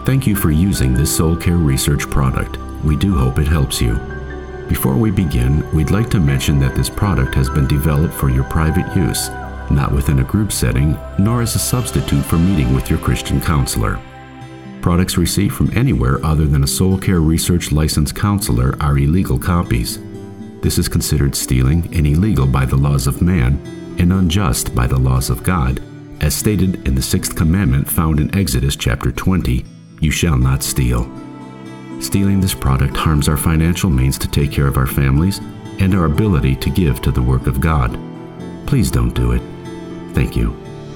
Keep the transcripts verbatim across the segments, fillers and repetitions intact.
Thank you for using this Soul Care Research product. We do hope it helps you. Before we begin, we'd like to mention that this product has been developed for your private use, not within a group setting, nor as a substitute for meeting with your Christian counselor. Products received from anywhere other than a Soul Care Research licensed counselor are illegal copies. This is considered stealing and illegal by the laws of man and unjust by the laws of God, as stated in the sixth commandment found in Exodus chapter twenty, "You shall not steal." Stealing this product harms our financial means to take care of our families and our ability to give to the work of God. Please don't do it. Thank you.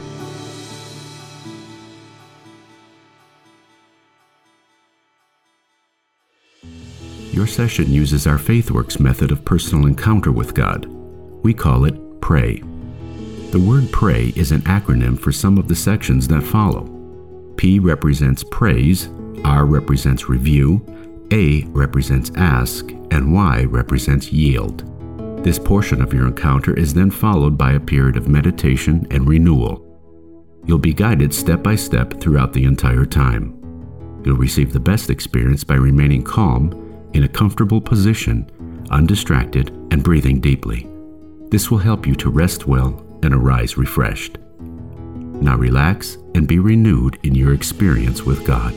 Your session uses our FaithWorks method of personal encounter with God. We call it PRAY. The word PRAY is an acronym for some of the sections that follow. P represents praise, R represents review, A represents ask, and Y represents yield. This portion of your encounter is then followed by a period of meditation and renewal. You'll be guided step by step throughout the entire time. You'll receive the best experience by remaining calm, in a comfortable position, undistracted, and breathing deeply. This will help you to rest well and arise refreshed. Now relax and be renewed in your experience with God.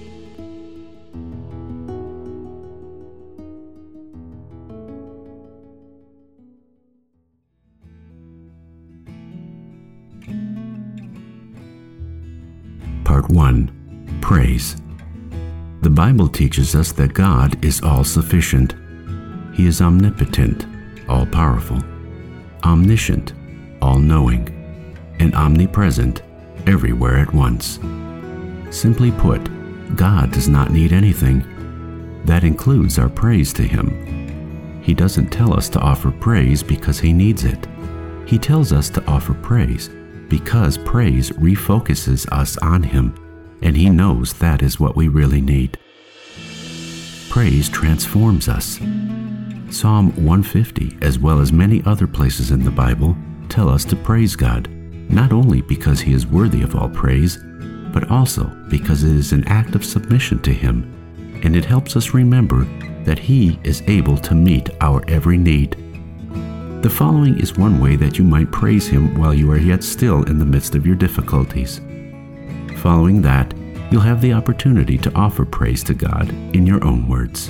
Part one. Praise. The Bible teaches us that God is all-sufficient. He is omnipotent, all-powerful, omniscient, all-knowing, and omnipresent, everywhere at once. Simply put, God does not need anything. That includes our praise to Him. He doesn't tell us to offer praise because He needs it. He tells us to offer praise because praise refocuses us on Him, and He knows that is what we really need. Praise transforms us. Psalm one fifty, as well as many other places in the Bible, tell us to praise God, not only because He is worthy of all praise, but also because it is an act of submission to Him, and it helps us remember that He is able to meet our every need. The following is one way that you might praise Him while you are yet still in the midst of your difficulties. Following that, you'll have the opportunity to offer praise to God in your own words.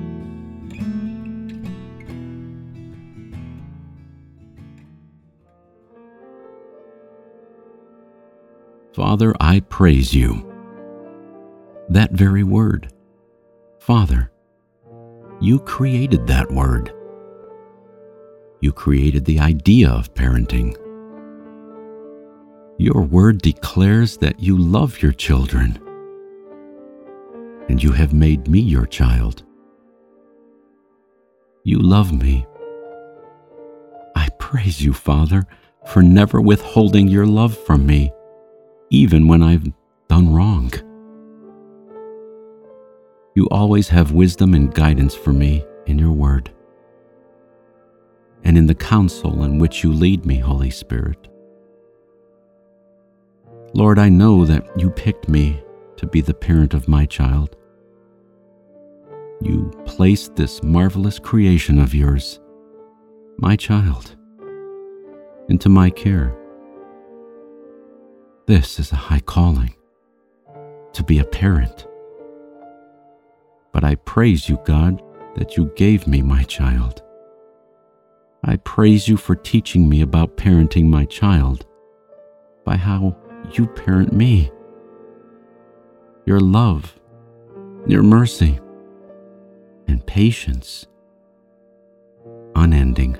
Father, I praise you. That very word, Father, you created that word. You created the idea of parenting. Your word declares that you love your children, and you have made me your child. You love me. I praise you, Father, for never withholding your love from me, even when I've done wrong. You always have wisdom and guidance for me in your word, and in the counsel in which you lead me, Holy Spirit. Lord, I know that you picked me to be the parent of my child. You placed this marvelous creation of yours, my child, into my care. This is a high calling, to be a parent. But I praise you, God, that you gave me my child. I praise you for teaching me about parenting my child by how you parent me. Your love, your mercy, and patience, unending.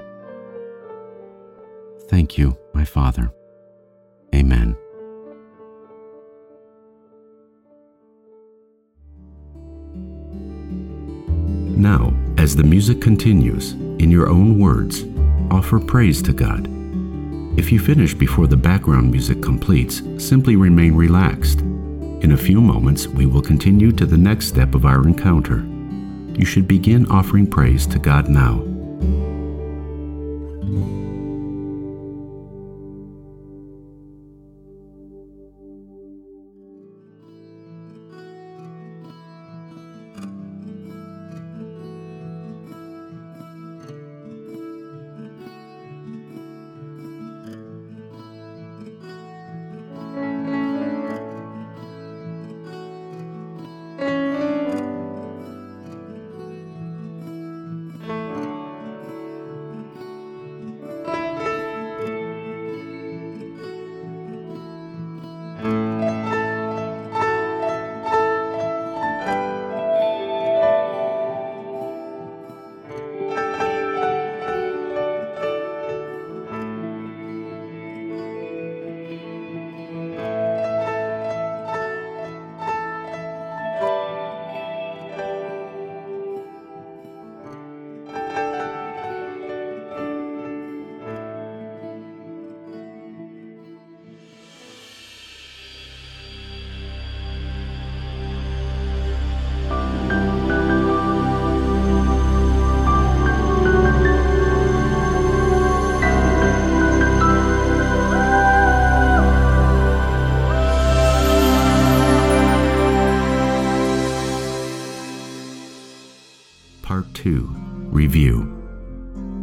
Thank you, my Father. Amen. Now, as the music continues, in your own words, offer praise to God. If you finish before the background music completes, simply remain relaxed. In a few moments, we will continue to the next step of our encounter. You should begin offering praise to God now.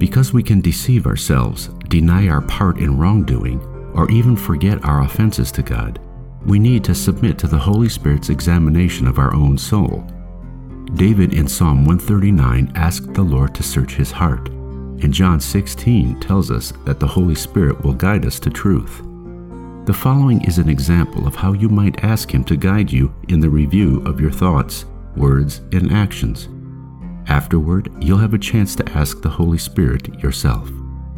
Because we can deceive ourselves, deny our part in wrongdoing, or even forget our offenses to God, we need to submit to the Holy Spirit's examination of our own soul. David in Psalm one thirty-nine asked the Lord to search his heart, and John sixteen tells us that the Holy Spirit will guide us to truth. The following is an example of how you might ask Him to guide you in the review of your thoughts, words, and actions. Afterward, you'll have a chance to ask the Holy Spirit yourself.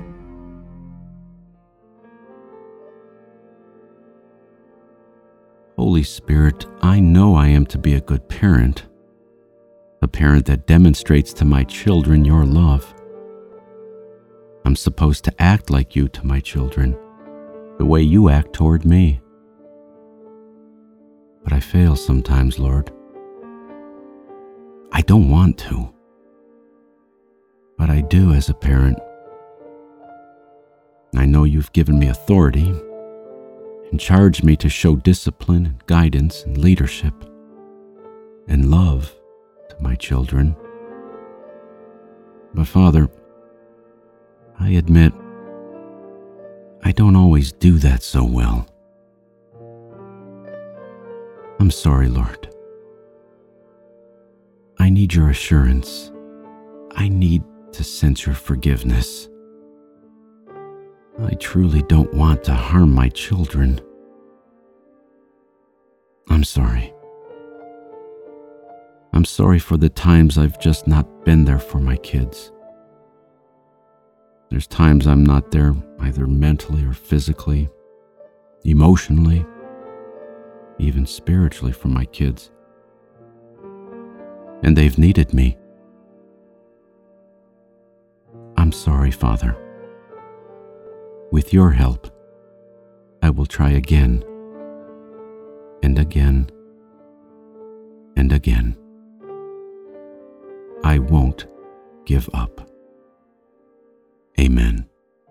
Holy Spirit, I know I am to be a good parent, a parent that demonstrates to my children your love. I'm supposed to act like you to my children, the way you act toward me. But I fail sometimes, Lord. I don't want to, but I do as a parent. I know you've given me authority and charged me to show discipline and guidance and leadership and love to my children. But Father, I admit I don't always do that so well. I'm sorry, Lord. I need your assurance. I need to sense your forgiveness. I truly don't want to harm my children. I'm sorry. I'm sorry for the times I've just not been there for my kids. There's times I'm not there either mentally or physically, emotionally, even spiritually for my kids. And they've needed me. I'm sorry, Father. With your help, I will try again, and again, and again. I won't give up. Amen.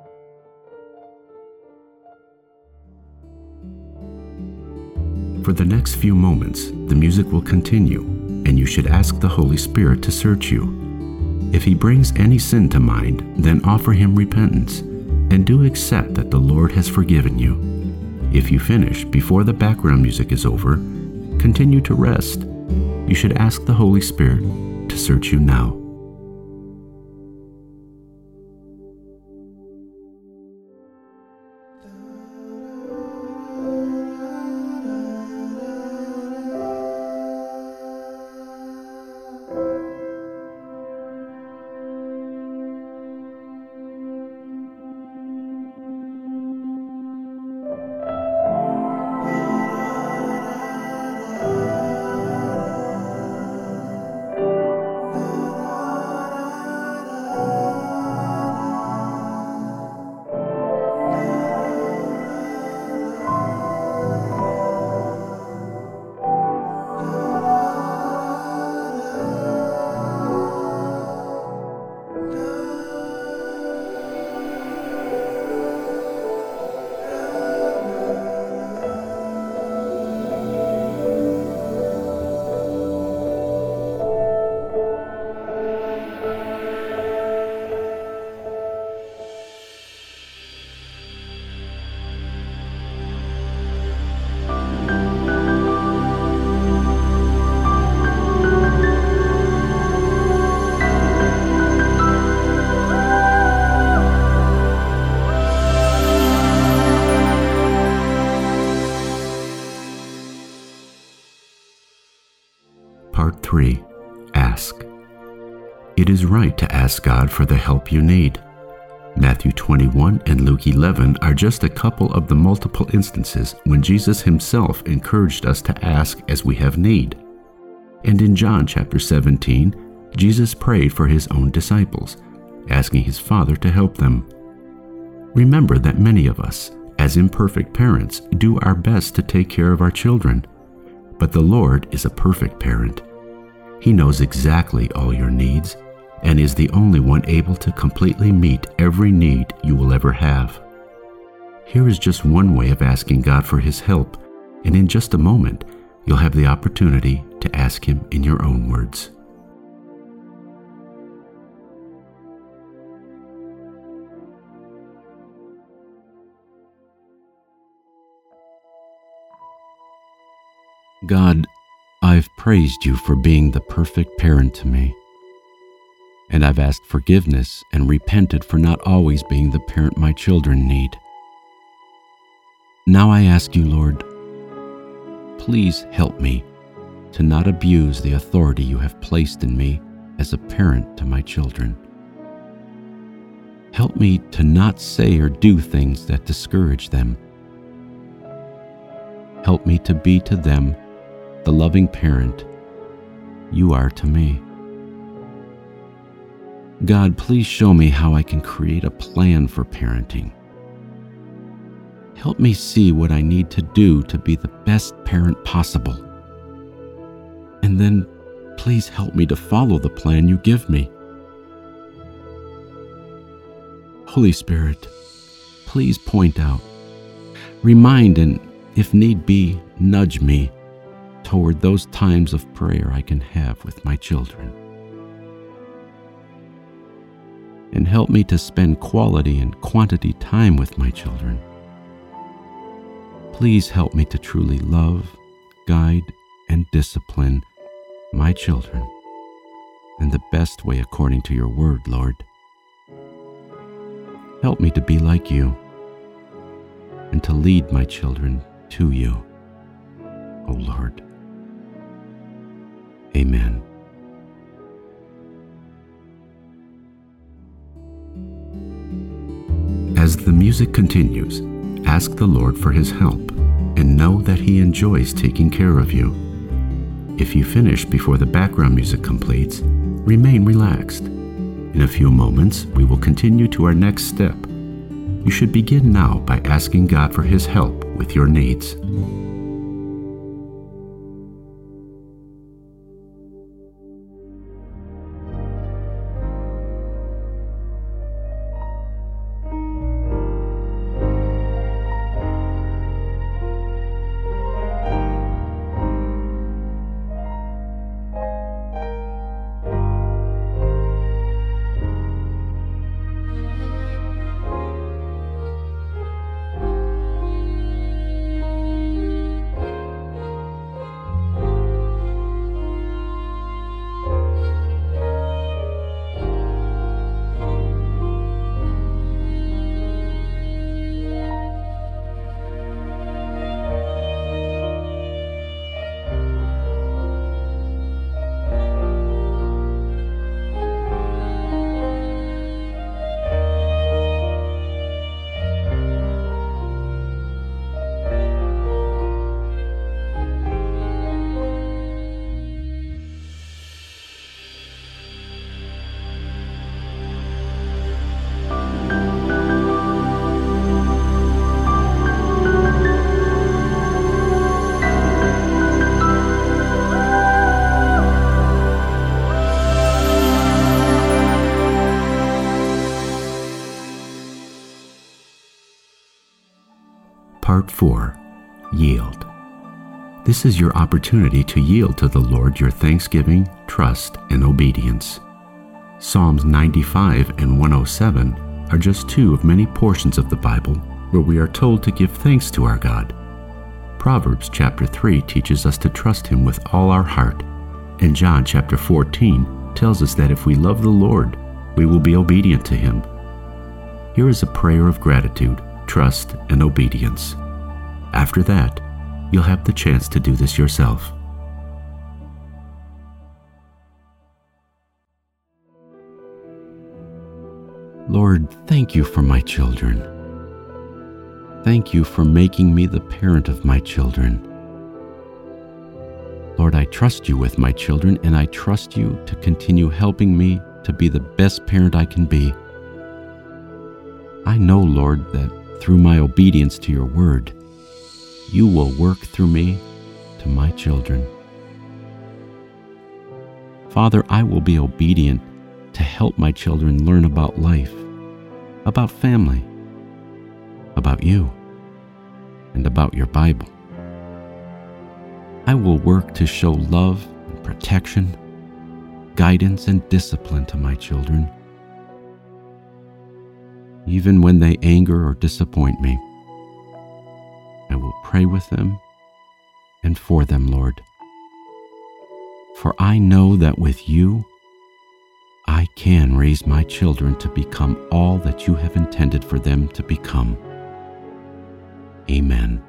For the next few moments, the music will continue, and you should ask the Holy Spirit to search you. If He brings any sin to mind, then offer Him repentance, and do accept that the Lord has forgiven you. If you finish before the background music is over, continue to rest. You should ask the Holy Spirit to search you now. Part three. Ask. It is right to ask God for the help you need. Matthew twenty-one and Luke eleven are just a couple of the multiple instances when Jesus Himself encouraged us to ask as we have need. And in John chapter seventeen, Jesus prayed for His own disciples, asking His Father to help them. Remember that many of us, as imperfect parents, do our best to take care of our children. But the Lord is a perfect parent. He knows exactly all your needs and is the only one able to completely meet every need you will ever have. Here is just one way of asking God for His help, and in just a moment, you'll have the opportunity to ask Him in your own words. God, I've praised you for being the perfect parent to me, and I've asked forgiveness and repented for not always being the parent my children need. Now I ask you, Lord, please help me to not abuse the authority you have placed in me as a parent to my children. Help me to not say or do things that discourage them. Help me to be to them the loving parent you are to me. God, please show me how I can create a plan for parenting. Help me see what I need to do to be the best parent possible. And then please help me to follow the plan you give me. Holy Spirit, please point out, remind, and if need be, nudge me toward those times of prayer I can have with my children. And help me to spend quality and quantity time with my children. Please help me to truly love, guide, and discipline my children in the best way according to your word, Lord. Help me to be like you and to lead my children to you, O Lord. Amen. As the music continues, ask the Lord for his help and know that he enjoys taking care of you. If you finish before the background music completes, remain relaxed. In a few moments, we will continue to our next step. You should begin now by asking God for his help with your needs. Part four. Yield. This is your opportunity to yield to the Lord your thanksgiving, trust, and obedience. Psalms ninety-five and one oh seven are just two of many portions of the Bible where we are told to give thanks to our God. Proverbs chapter three teaches us to trust him with all our heart, and John chapter fourteen tells us that if we love the Lord, we will be obedient to him. Here is a prayer of gratitude, trust, and obedience. After that, you'll have the chance to do this yourself. Lord, thank you for my children. Thank you for making me the parent of my children. Lord, I trust you with my children, and I trust you to continue helping me to be the best parent I can be. I know, Lord, that through my obedience to your word, you will work through me to my children. Father, I will be obedient to help my children learn about life, about family, about you, and about your Bible. I will work to show love and protection, guidance and discipline to my children, even when they anger or disappoint me. I will pray with them, and for them, Lord. For I know that with you, I can raise my children to become all that you have intended for them to become. Amen.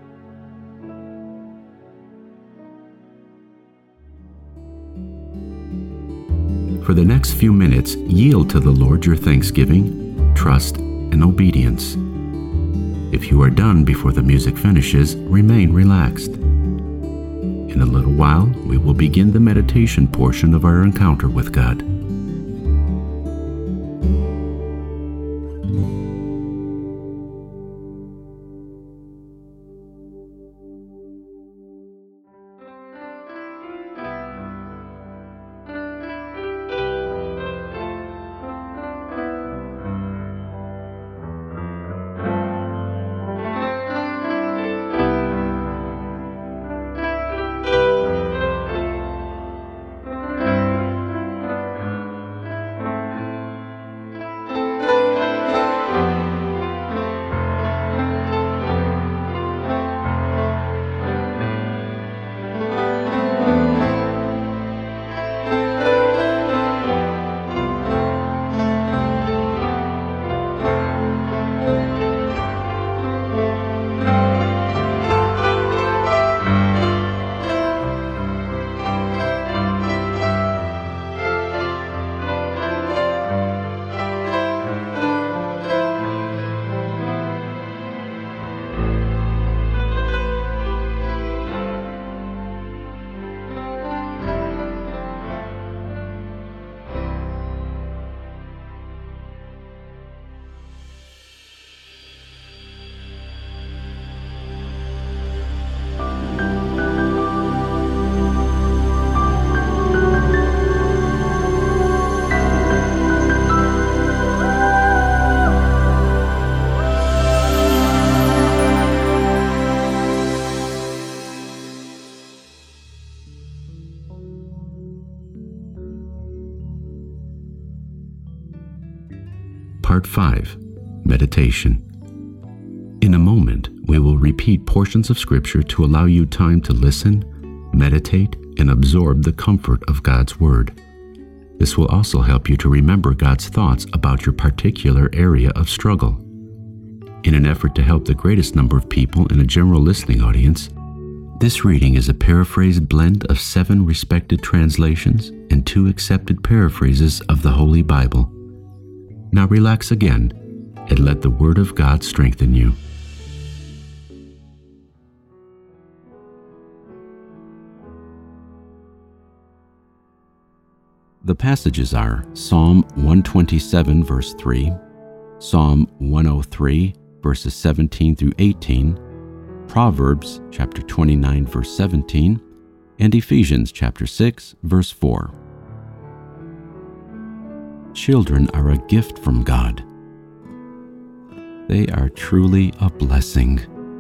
For the next few minutes, yield to the Lord your thanksgiving, trust, and obedience. If you are done before the music finishes, remain relaxed. In a little while, we will begin the meditation portion of our encounter with God. Part five. Meditation. In a moment, we will repeat portions of Scripture to allow you time to listen, meditate, and absorb the comfort of God's Word. This will also help you to remember God's thoughts about your particular area of struggle. In an effort to help the greatest number of people in a general listening audience, this reading is a paraphrased blend of seven respected translations and two accepted paraphrases of the Holy Bible. Now relax again and let the Word of God strengthen you. The passages are Psalm one twenty-seven, verse three, Psalm one oh three, verses seventeen through eighteen, Proverbs chapter twenty-nine, verse seventeen, and Ephesians chapter six, verse four. Children are a gift from God. They are truly a blessing.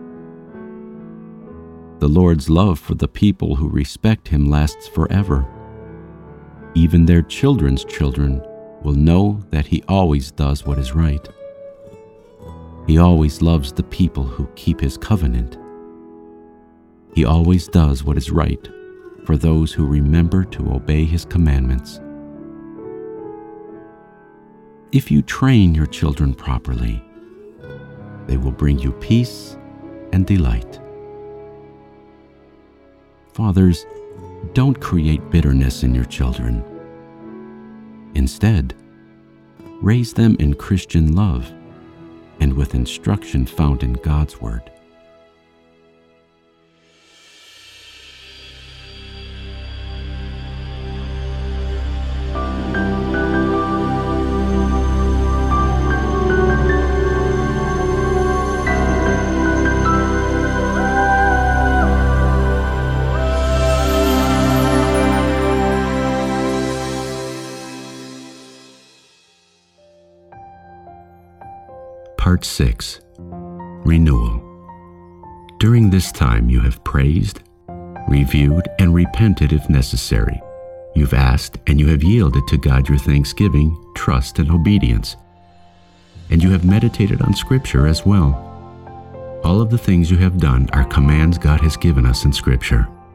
The Lord's love for the people who respect Him lasts forever. Even their children's children will know that He always does what is right. He always loves the people who keep His covenant. He always does what is right for those who remember to obey His commandments. If you train your children properly, they will bring you peace and delight. Fathers, don't create bitterness in your children. Instead, raise them in Christian love and with instruction found in God's Word. Part six. Renewal. During this time you have praised, reviewed, and repented if necessary. You've asked and you have yielded to God your thanksgiving, trust, and obedience. And you have meditated on Scripture as well. All of the things you have done are commands God has given us in Scripture.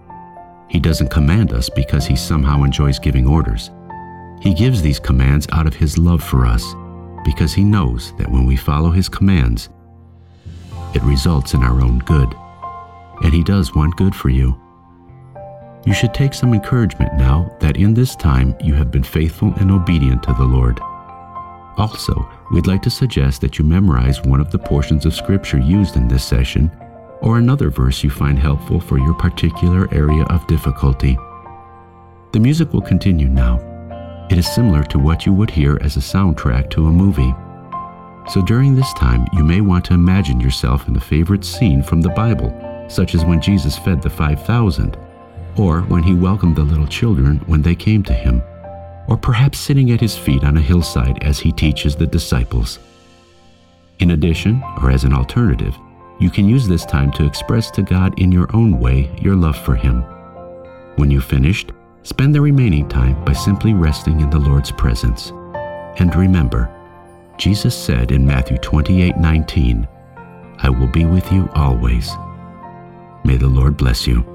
He doesn't command us because he somehow enjoys giving orders. He gives these commands out of his love for us, because he knows that when we follow his commands, it results in our own good. And he does want good for you. You should take some encouragement now that in this time you have been faithful and obedient to the Lord. Also, we'd like to suggest that you memorize one of the portions of Scripture used in this session, or another verse you find helpful for your particular area of difficulty. The music will continue now. It is similar to what you would hear as a soundtrack to a movie. So during this time, you may want to imagine yourself in a favorite scene from the Bible, such as when Jesus fed the five thousand, or when he welcomed the little children when they came to him, or perhaps sitting at his feet on a hillside as he teaches the disciples. In addition, or as an alternative, you can use this time to express to God in your own way your love for him. When you've finished, spend the remaining time by simply resting in the Lord's presence. And remember, Jesus said in Matthew twenty-eight nineteen, "I will be with you always." May the Lord bless you.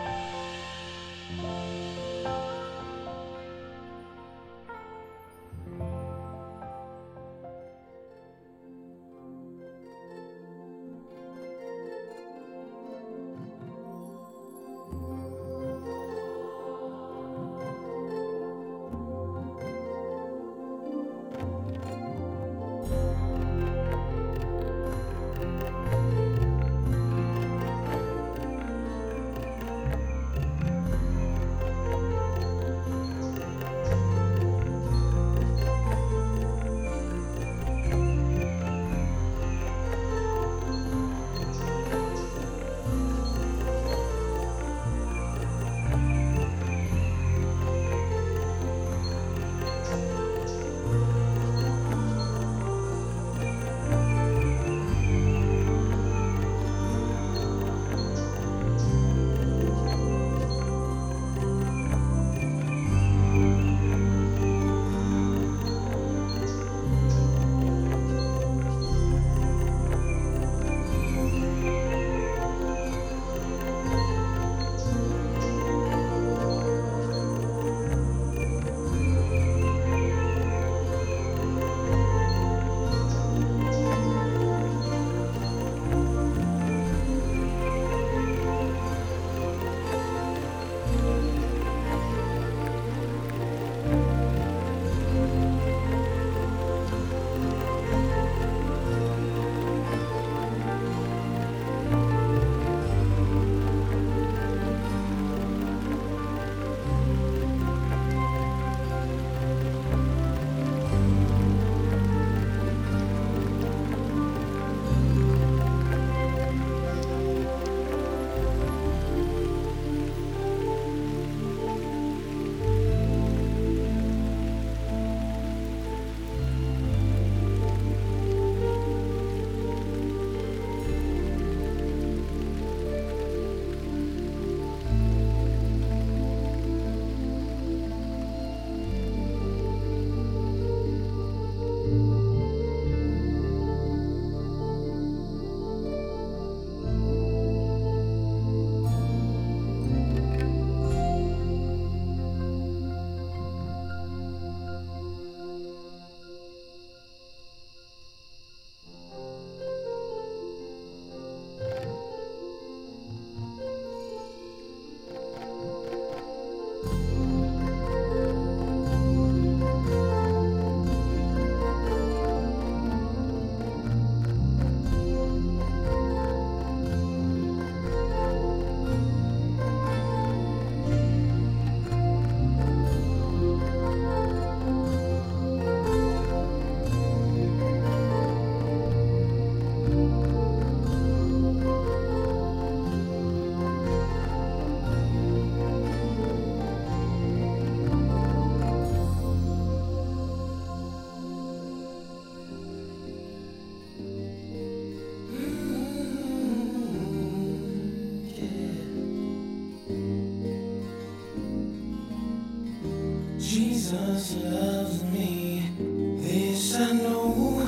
Jesus loves me, this I know,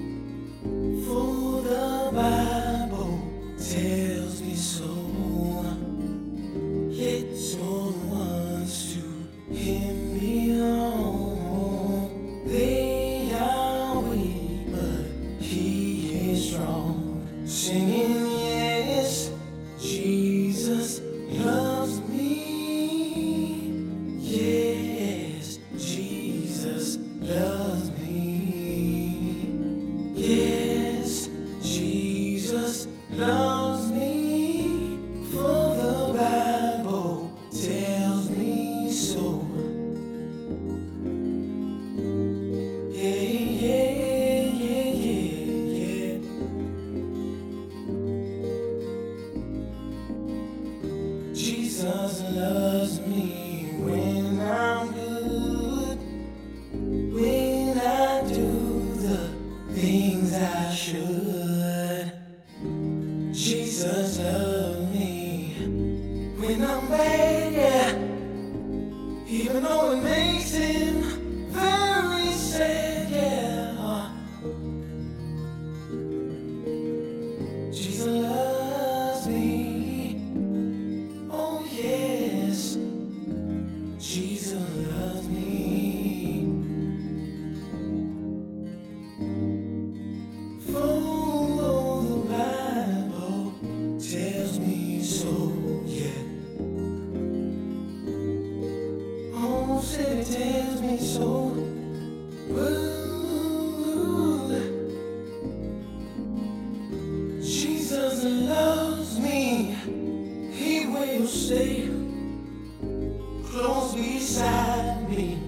for the Bible tells me so. It's so Jesus loves me when I'm good, when I do the things I should. Jesus loves me when I'm bad, yeah, even though it makes him very sad, yeah. Jesus loves me, oh yes, Jesus loves me. For the Bible tells me so, yeah. Oh, said it tells me so. Ooh, Jesus loves me. He will stay close beside me.